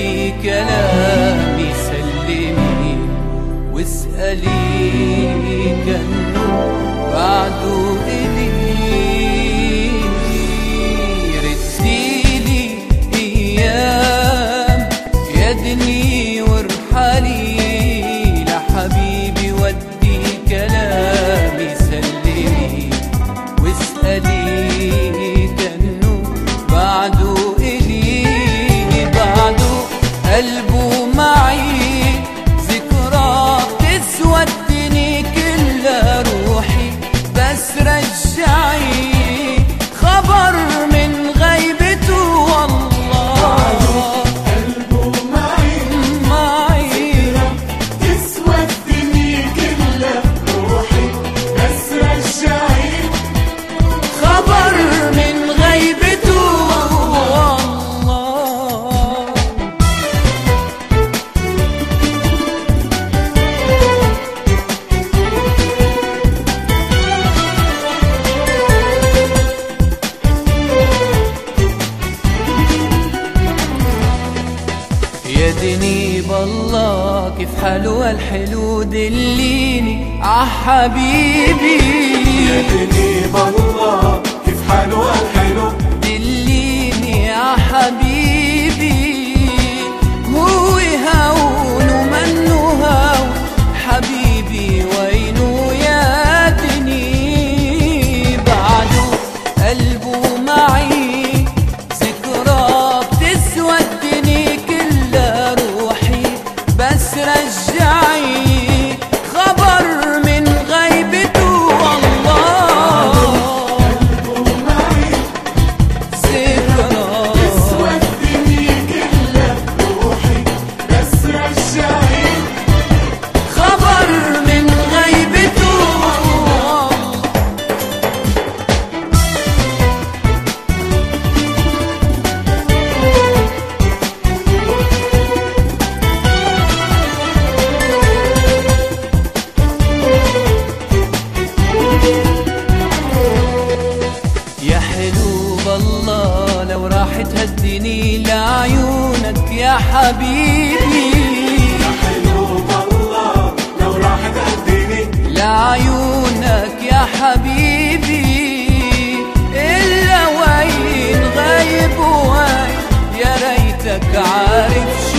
ودي كلامي سلمي واسألي كأنه بعده إلي رديلي أيام يا دني وارحلي لحبيبي ودي كلامي سلمي واسألي كأنه بعده إلي بعده قلبه معي ذكرى تسوى الدنيا كلها روحي بس رجعي خبر من غيبته والله قلبه معي ذكرى تسوى الدنيا كلها روحي بس رجعي خبر من غيبته والله. يا دني بالله كيف حلوة الحلو دليني عحبيبي يا دني بالله كيف حلوة الحلو دليني عحبيبي هو هون ومنه هون حبيبي وينه يا دني بعده قلبه معي ذكرى بتسوى الدنيا كلها روحي بس رجعي خبر من غيبته والله قلبه معي ذكرى تسوى الدنيا كلها روحي بس رجعي خبر من غيبته يا حلو بالله لو راحت هالدنيا لعيونك يا حبيبي يا حلو بالله لو راحت الدنيا لعيونك يا حبيبي إلا وين غايب وين يا ريتك عارف